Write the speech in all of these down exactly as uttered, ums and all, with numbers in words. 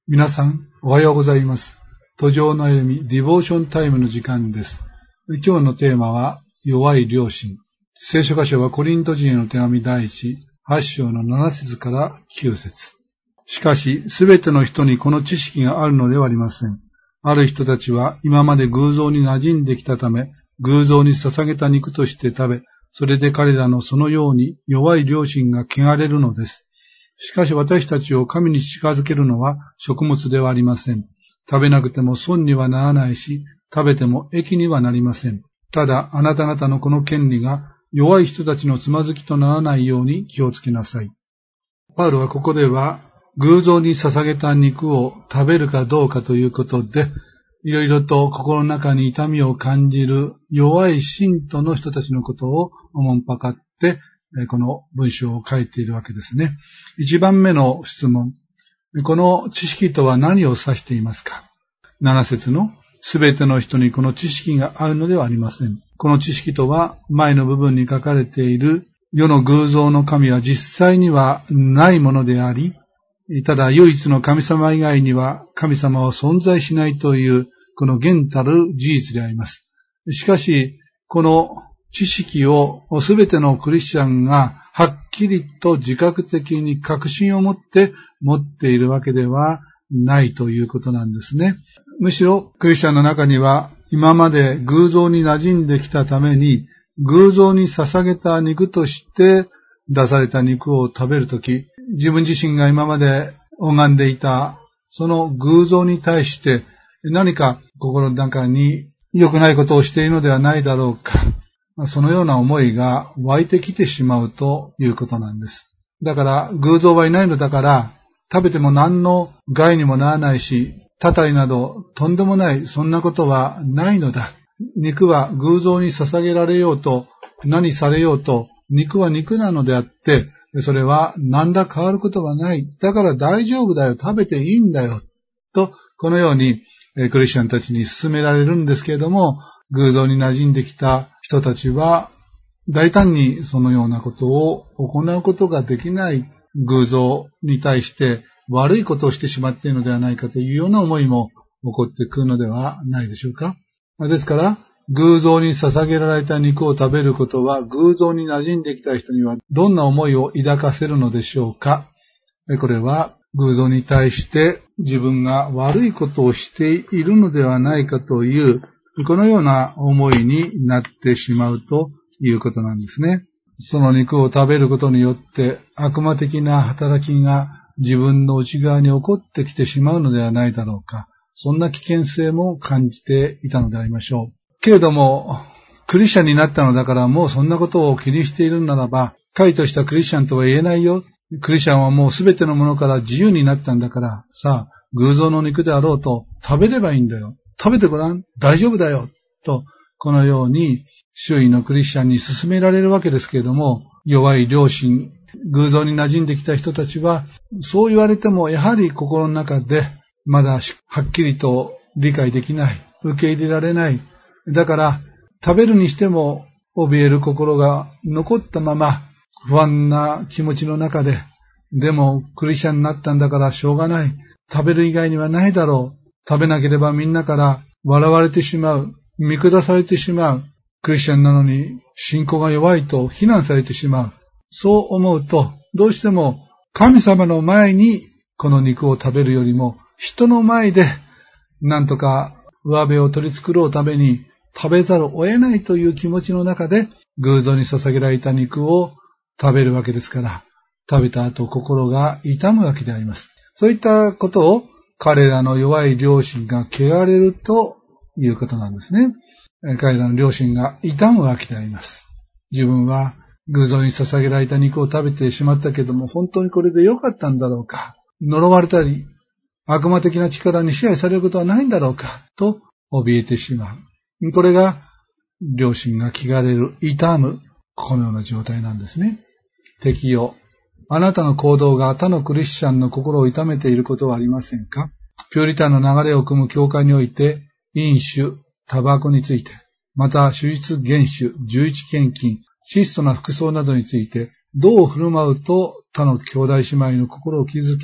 皆さん、おはようございます。途上の歩み、ディボーションタイムの時間です。今日のテーマは、弱い良心。聖書箇所はコリント人への手紙第一、はち章のなな節からきゅう節。しかし、すべての人にこの知識があるのではありません。ある人たちは今まで偶像に馴染んできたため、偶像に捧げた肉として食べ、それで彼らのそのように弱い良心が汚れるのです。しかし私たちを神に近づけるのは食物ではありません。食べなくても損にはならないし、食べても益にはなりません。ただあなた方のこの権利が弱い人たちのつまずきとならないように気をつけなさい。パウロはここでは偶像に捧げた肉を食べるかどうかということで、いろいろと心の中に痛みを感じる弱い信徒の人たちのことをおもんぱかってこの文章を書いているわけですね。一番目の質問。この知識とは何を指していますか？なな節のすべての人にこの知識があるのではありません。この知識とは前の部分に書かれている世の偶像の神は実際にはないものであり、ただ唯一の神様以外には神様は存在しないというこの現たる事実であります。しかし、この知識をすべてのクリスチャンがはっきりと自覚的に確信を持って持っているわけではないということなんですね。むしろクリスチャンの中には今まで偶像に馴染んできたために偶像に捧げた肉として出された肉を食べるとき、自分自身が今まで拝んでいたその偶像に対して何か心の中に良くないことをしているのではないだろうか。そのような思いが湧いてきてしまうということなんです。だから偶像はいないのだから食べても何の害にもならないし、たたりなどとんでもないそんなことはないのだ。肉は偶像に捧げられようと何されようと肉は肉なのであって、それは何ら変わることはない。だから大丈夫だよ。食べていいんだよ。と、このようにクリスチャンたちに勧められるんですけれども、偶像に馴染んできた人たちは大胆にそのようなことを行うことができない偶像に対して悪いことをしてしまっているのではないかというような思いも起こってくるのではないでしょうか。ですから、偶像に捧げられた肉を食べることは偶像に馴染んできた人にはどんな思いを抱かせるのでしょうか。これは偶像に対して自分が悪いことをしているのではないかというこのような思いになってしまうということなんですね。その肉を食べることによって悪魔的な働きが自分の内側に起こってきてしまうのではないだろうか。そんな危険性も感じていたのでありましょう。けれども、クリスチャンになったのだからもうそんなことを気にしているならば、解としたクリスチャンとは言えないよ。クリスチャンはもうすべてのものから自由になったんだから、さあ、偶像の肉であろうと食べればいいんだよ。食べてごらん。大丈夫だよ。と、このように周囲のクリスチャンに勧められるわけですけれども、弱い良心、偶像に馴染んできた人たちは、そう言われてもやはり心の中でまだはっきりと理解できない、受け入れられない。だから食べるにしても怯える心が残ったまま不安な気持ちの中で、でもクリスチャンになったんだからしょうがない。食べる以外にはないだろう。食べなければみんなから笑われてしまう。見下されてしまう。クリスチャンなのに信仰が弱いと非難されてしまう。そう思うと、どうしても神様の前にこの肉を食べるよりも、人の前でなんとか上辺を取り繕うために食べざるを得ないという気持ちの中で偶像に捧げられた肉を食べるわけですから、食べた後心が痛むわけであります。そういったことを彼らの弱い良心が汚れるということなんですね。彼らの良心が痛むわけであります。自分は偶像に捧げられた肉を食べてしまったけども、本当にこれで良かったんだろうか。呪われたり、悪魔的な力に支配されることはないんだろうか、と怯えてしまう。これが良心が汚れる、痛む、このような状態なんですね。敵よ。あなたの行動が他のクリスチャンの心を痛めていることはありませんか？ピューリタンの流れを組む教会において、飲酒、タバコについて、また手術厳守、十一献金、質素な服装などについて、どう振る舞うと他の兄弟姉妹の心を傷つけ、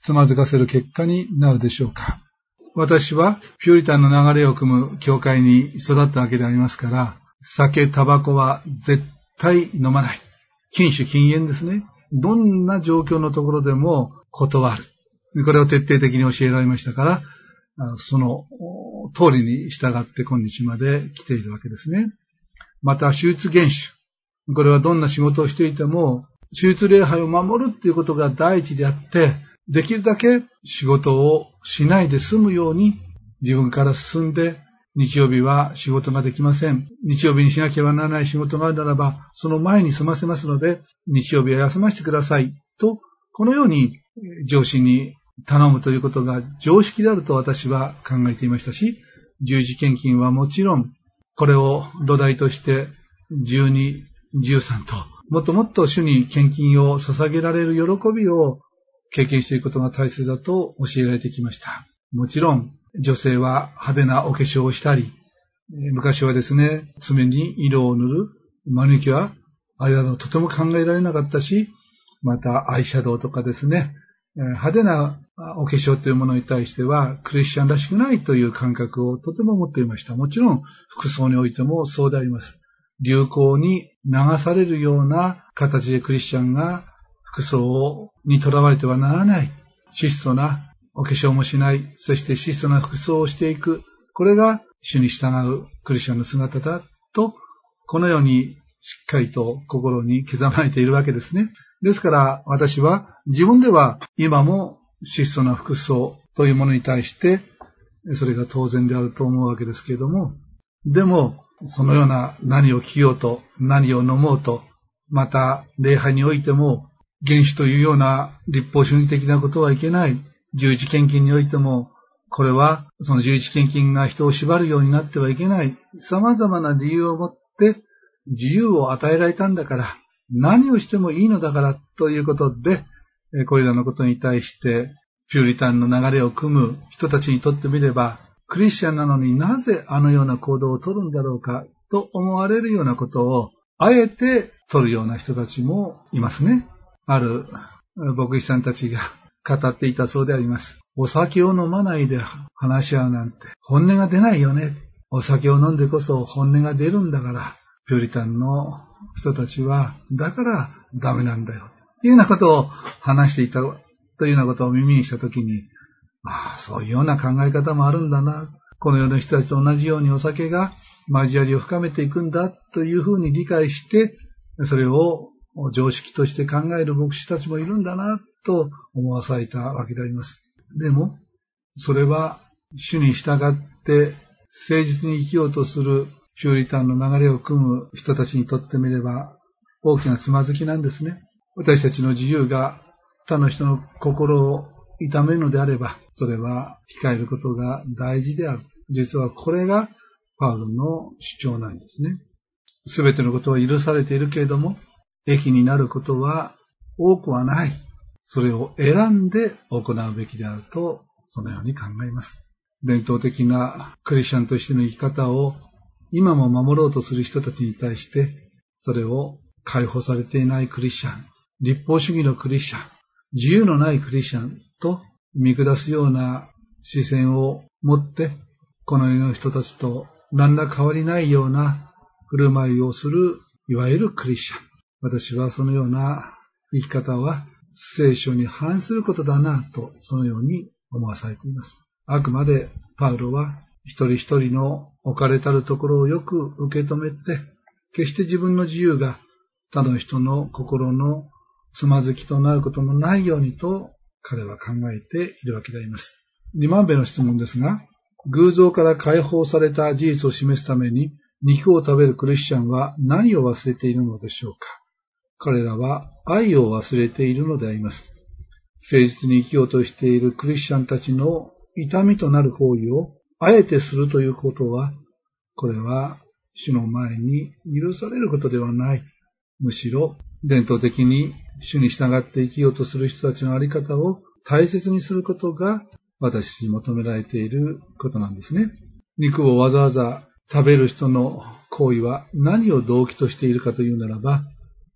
つまずかせる結果になるでしょうか。私はピューリタンの流れを組む教会に育ったわけでありますから、酒、タバコは絶対飲まない。禁酒禁煙ですね。どんな状況のところでも断る。これを徹底的に教えられましたから、その通りに従って今日まで来ているわけですね。また、手術厳守。これはどんな仕事をしていても、手術礼拝を守るっていうことが第一であって、できるだけ仕事をしないで済むように自分から進んで、日曜日は仕事ができません。日曜日にしなければならない仕事があるならば、その前に済ませますので、日曜日は休ませてください。と、このように上司に頼むということが常識であると私は考えていましたし、十字献金はもちろん、これを土台としてじゅうに、じゅうさんと、もっともっと主に献金を捧げられる喜びを経験していくことが大切だと教えられてきました。もちろん、女性は派手なお化粧をしたり、昔はですね、爪に色を塗る、マニキュア、あれはとても考えられなかったし、またアイシャドウとかですね、派手なお化粧というものに対してはクリスチャンらしくないという感覚をとても持っていました。もちろん服装においてもそうであります。流行に流されるような形でクリスチャンが服装にとらわれてはならない。質素なお化粧もしない。そして質素な服装をしていく。これが主に従うクリスチャンの姿だと、このようにしっかりと心に刻まれているわけですね。ですから私は自分では今も質素な服装というものに対してそれが当然であると思うわけですけれども、でもそのような何を着ようと何を飲もうと、また礼拝においても厳守というような立法主義的なことはいけない。十字献金においてもこれはその十字献金が人を縛るようになってはいけない。様々な理由をもって自由を与えられたんだから、何をしてもいいのだからということで、これらのことに対してピューリタンの流れを組む人たちにとってみれば、クリスチャンなのになぜあのような行動を取るんだろうかと思われるようなことをあえて取るような人たちもいますね。ある牧師さんたちが語っていたそうであります。お酒を飲まないで話し合うなんて本音が出ないよね。お酒を飲んでこそ本音が出るんだから、ピューリタンの人たちはだからダメなんだよ。というようなことを話していたというようなことを耳にしたときに、ああ、そういうような考え方もあるんだな。この世の人たちと同じようにお酒が交わりを深めていくんだというふうに理解して、それを常識として考える牧師たちもいるんだなと思わされたわけであります。でも、それは主に従って誠実に生きようとするピューリタンの流れを組む人たちにとってみれば大きなつまずきなんですね。私たちの自由が他の人の心を痛めるのであれば、それは控えることが大事である。実はこれがパウロの主張なんですね。すべてのことは許されているけれども、益になることは多くはない。それを選んで行うべきであると、そのように考えます。伝統的なクリスチャンとしての生き方を今も守ろうとする人たちに対して、それを解放されていないクリスチャン、立法主義のクリスチャン、自由のないクリスチャンと見下すような視線を持って、この世の人たちと何ら変わりないような振る舞いをする、いわゆるクリスチャン。私はそのような生き方は聖書に反することだなと、そのように思わされています。あくまでパウロは一人一人の置かれたるところをよく受け止めて、決して自分の自由が他の人の心のつまずきとなることもないようにと彼は考えているわけであります。にばんめの質問ですが、偶像から解放された事実を示すために肉を食べるクリスチャンは何を忘れているのでしょうか。彼らは愛を忘れているのであります。誠実に生きようとしているクリスチャンたちの痛みとなる行為をあえてするということは、これは主の前に許されることではない。むしろ伝統的に主に従って生きようとする人たちのあり方を大切にすることが私に求められていることなんですね。肉をわざわざ食べる人の行為は何を動機としているかというならば、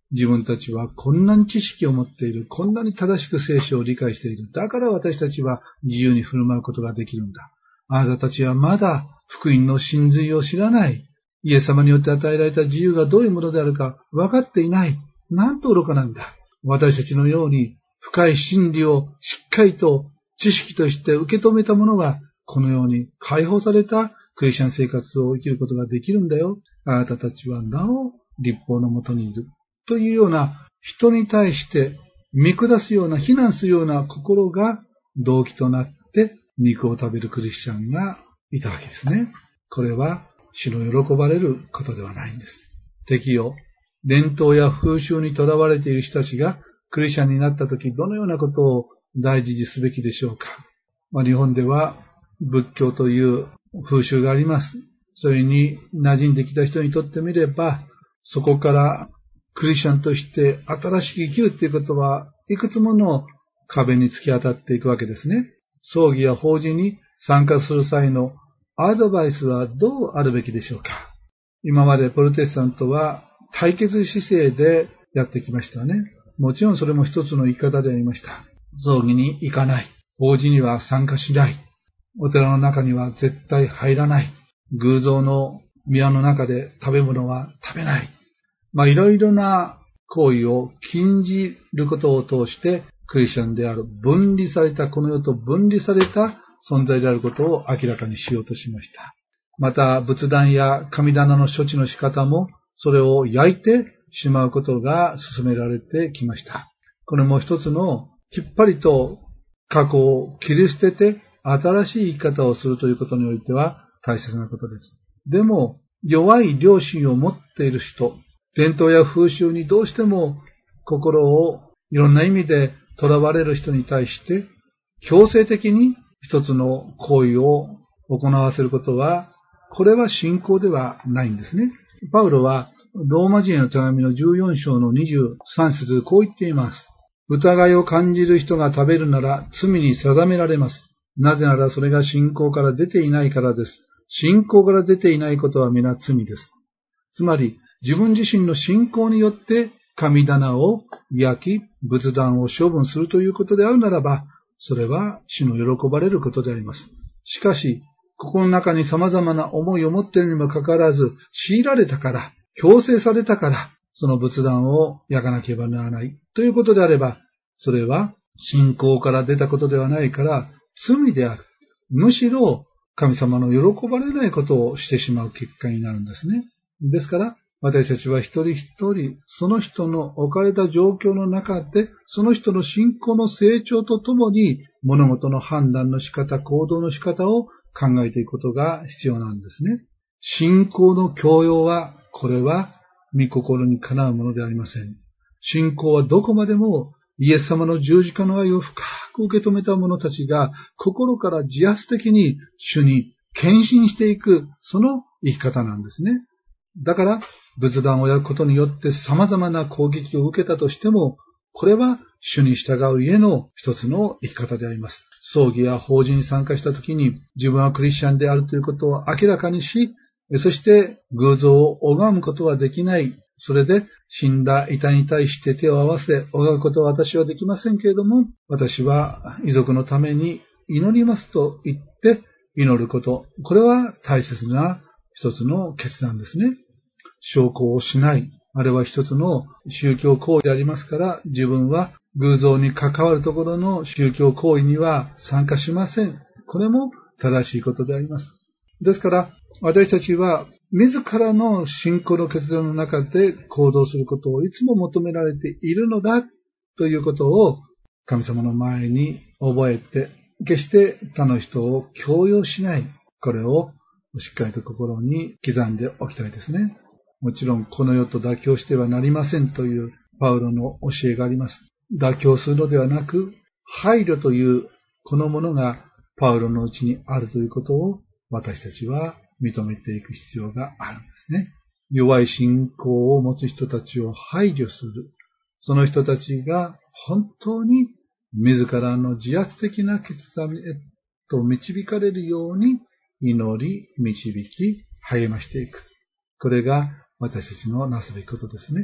自分たちはこんなに知識を持っている。こんなに正しく聖書を理解している。だから私たちは自由に振る舞うことができるんだ。あなたたちはまだ福音の真髄を知らない。イエス様によって与えられた自由がどういうものであるか分かっていない。なんと愚かなんだ。私たちのように深い真理をしっかりと知識として受け止めた者がこのように解放されたクリスチャン生活を生きることができるんだよ。あなたたちはなお律法のもとにいる。というような人に対して見下すような非難するような心が動機となって肉を食べるクリスチャンがいたわけですね。これは主の喜ばれることではないんです。敵よ、伝統や風習にとらわれている人たちがクリスチャンになったときどのようなことを大事にすべきでしょうか。まあ、日本では仏教という風習があります。それに馴染んできた人にとってみれば、そこからクリスチャンとして新しく生きるということはいくつもの壁に突き当たっていくわけですね。葬儀や法事に参加する際のアドバイスはどうあるべきでしょうか。今までプロテスタントは対決姿勢でやってきましたね。もちろんそれも一つの言い方でありました。葬儀に行かない。法事には参加しない。お寺の中には絶対入らない。偶像の宮の中で食べ物は食べない。まあいろいろな行為を禁じることを通してクリスチャンである分離された、この世と分離された存在であることを明らかにしようとしました。また仏壇や神棚の処置の仕方もそれを焼いてしまうことが進められてきました。これも一つのきっぱりと過去を切り捨てて新しい生き方をするということにおいては大切なことです。でも弱い良心を持っている人、伝統や風習にどうしても心をいろんな意味で囚われる人に対して強制的に一つの行為を行わせることは、これは信仰ではないんですね。パウロはローマ人への手紙のじゅうよん章のにじゅうさん節でこう言っています。疑いを感じる人が食べるなら罪に定められます。なぜならそれが信仰から出ていないからです。信仰から出ていないことは皆罪です。つまり自分自身の信仰によって神棚を焼き、仏壇を処分するということであるならば、それは主の喜ばれることであります。しかし、心の中に様々な思いを持っているにもかかわらず、強いられたから、強制されたから、その仏壇を焼かなければならないということであれば、それは信仰から出たことではないから罪である。むしろ神様の喜ばれないことをしてしまう結果になるんですね。ですから、私たちは一人一人、その人の置かれた状況の中で、その人の信仰の成長とともに、物事の判断の仕方、行動の仕方を考えていくことが必要なんですね。信仰の教養は、これは、御心にかなうものではありません。信仰はどこまでも、イエス様の十字架の愛を深く受け止めた者たちが、心から自発的に主に献身していく、その生き方なんですね。だから、仏壇を焼くことによって様々な攻撃を受けたとしても、これは主に従う家の一つの生き方であります。葬儀や法事に参加したときに自分はクリスチャンであるということを明らかにし、そして偶像を拝むことはできない。それで死んだ遺体に対して手を合わせ拝むことは私はできませんけれども、私は遺族のために祈りますと言って祈ること。これは大切な一つの決断ですね。焼香をしない。あれは一つの宗教行為でありますから、自分は偶像に関わるところの宗教行為には参加しません。これも正しいことであります。ですから、私たちは自らの信仰の決断の中で行動することをいつも求められているのだということを神様の前に覚えて、決して他の人を強要しない。これをしっかりと心に刻んでおきたいですね。もちろんこの世と妥協してはなりませんというパウロの教えがあります。妥協するのではなく、配慮というこのものがパウロのうちにあるということを私たちは認めていく必要があるんですね。弱い信仰を持つ人たちを配慮する。その人たちが本当に自らの自発的な決断へと導かれるように祈り、導き、励ましていく。これが私たちのなすべきことですね。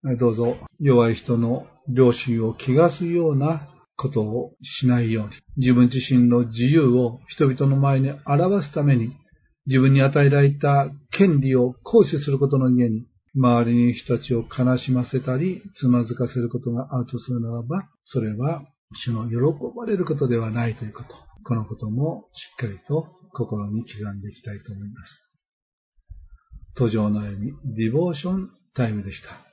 どうぞ弱い人の良心を汚すようなことをしないように、自分自身の自由を人々の前に表すために、自分に与えられた権利を行使することの家に、周りに人たちを悲しませたり、つまずかせることがあるとするならば、それは主の喜ばれることではないということ。このこともしっかりと心に刻んでいきたいと思います。途上の歩み、ディボーションタイムでした。